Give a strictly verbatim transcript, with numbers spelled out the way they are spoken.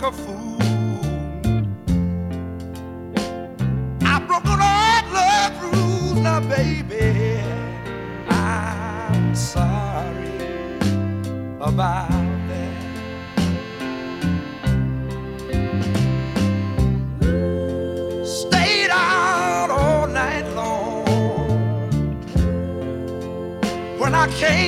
a fool. I broke all love rules now, baby. I'm sorry about that. Stayed out all night long. When I came